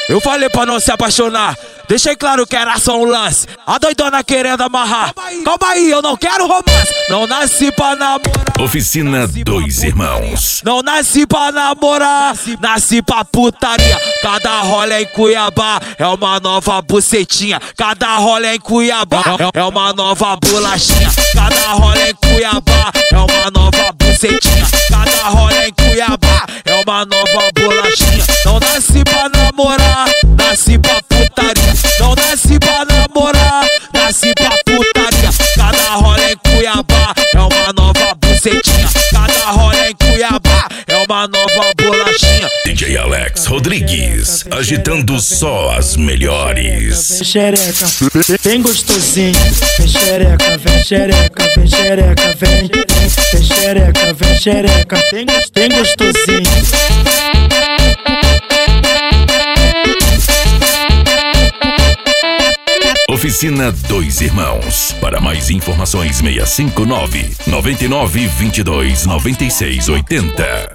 Eu falei pra não se apaixonar, deixei claro que era só um lance. A doidona querendo amarrar, calma aí, eu não quero romance. Não nasci pra namorar. Oficina Dois Irmãos. Não nasci pra namorar, nasci pra putaria. Cada rolê em Cuiabá é uma nova bucetinha. Cada rolê em Cuiabá é uma nova bolachinha. Cada rolê em Cuiabá é uma nova bucetinha. Cada rolê em Cuiabá é uma nova bolachinha. Não nasci pra namorar, nasci pra putaria. Não nasci pra namorar, nasci pra putaria. Cada rolê em Cuiabá é uma nova bucetinha. Cada rolê em Cuiabá é uma nova bolachinha. DJ Alex Rodrigues, agitando só as melhores. Vem xereca, bem gostosinho. Vem xereca, vem xereca, vem xereca, vem. Vem xereca, vem xereca, bem gostosinho. Oficina Dois Irmãos. Para mais informações 659 99 22 96 80.